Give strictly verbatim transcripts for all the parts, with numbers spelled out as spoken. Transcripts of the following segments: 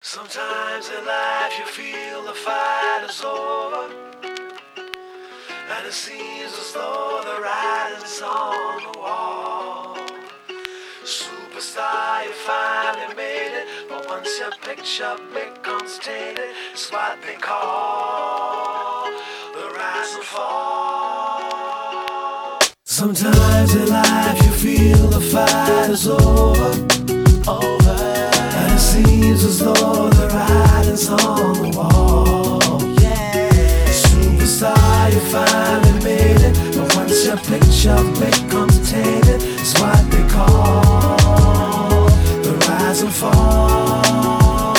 Sometimes in life you feel the fight is over, and it seems as though the writing's on the wall. Superstar, you finally made it, but once your picture becomes tainted, it's what they call the rise and fall. Sometimes in life you feel the fight is over, over, and it seems as though the writing's on the wall. Yeah. Superstar, you finally made it, but once your picture becomes tainted, it's what they call the rise and fall.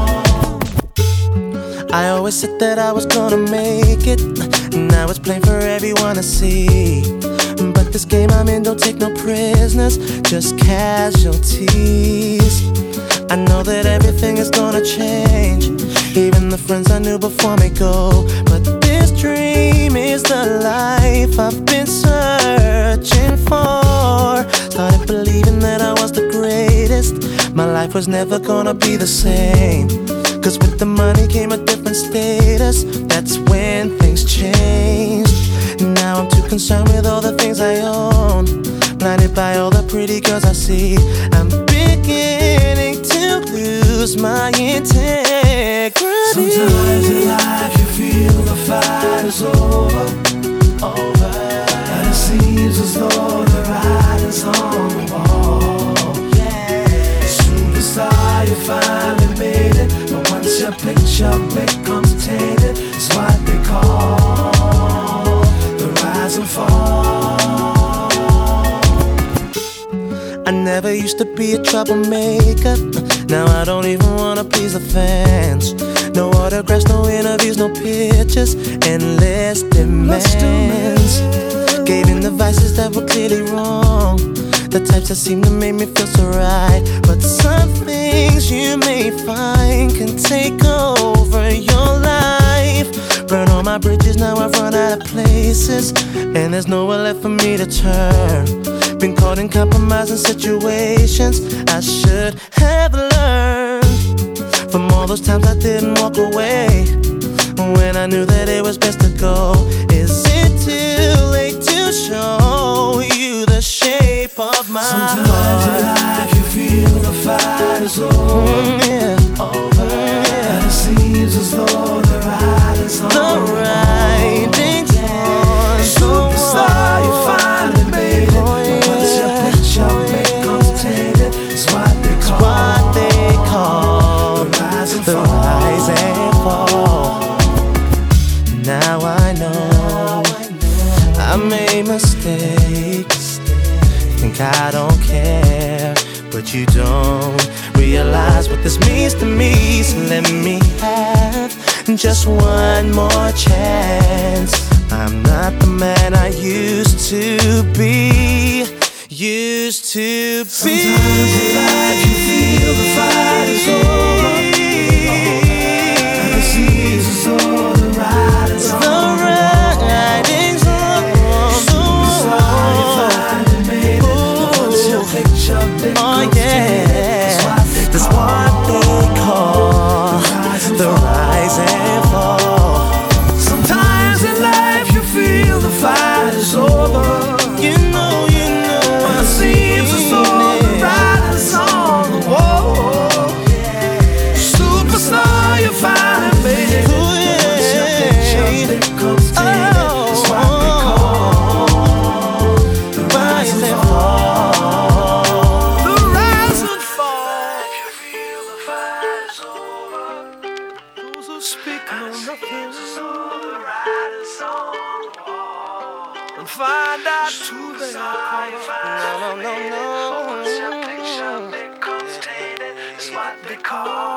I always said that I was gonna make it, now it's plain for everyone to see. But this game I'm in don't take no prisoners, just casualties. I know that everything is gonna change, even the friends I knew before me go. But this dream is the life I've been searching for. Started believing that I was the greatest, my life was never gonna be the same. Cause with the money came a different status, that's when things changed. Now I'm too concerned with all the things I own, blinded by all the pretty girls I see. I'm beginning to lose my integrity. Sometimes in life you feel the fight is over, over, and it seems as though the writing's on the wall. Yeah. Superstar, you finally made it, but once your picture becomes tainted, it's what they call the rise and fall. I never used to be a troublemaker, now I don't even wanna please the fans. No autographs, no interviews, no pictures, endless demands. Gave in the vices that were clearly wrong, the types that seem to make me feel so right. But some things you may find can take over your life. Burn all my bridges, now I've run out of places, and there's nowhere left for me to turn. Been caught in compromising situations I should have learned from all those times I didn't walk away when I knew that it was best to go. Is it too late to show you the shape of my Sometimes heart? in life you feel the fight is over, Mm, yeah. over, yeah. And it seems as though the writing's on The writing's on the Superstar, you finally made it, Oh, but once your yeah. picture Oh, becomes tainted, it's what they call, what they call the rise and the fall. rise and fall. Now I know I made mistakes, think I don't care, but you don't realize what this means to me. So let me have just one more chance. I'm not the man I used to be, used to be. Sometimes in life you feel the fight is over, and it seems as though the writing's on the wall. writing's on the Superstar, you finally made it, but once your picture becomes Oh tainted, it's yeah, what they that's call what they call the rise and fall. Sometimes in life you feel the fight is over, You know, you know, and it seems as though the writing's on the wall. Superstar, you finally made it, Ooh, but once your picture yeah. becomes tainted, it's what they call the rise and fall. The rise and fall. If you feel the fight is over, those who speak know nothing. The writing's on the wall, and find out who they are. No, no, no, no. Once your picture becomes tainted, it's what they call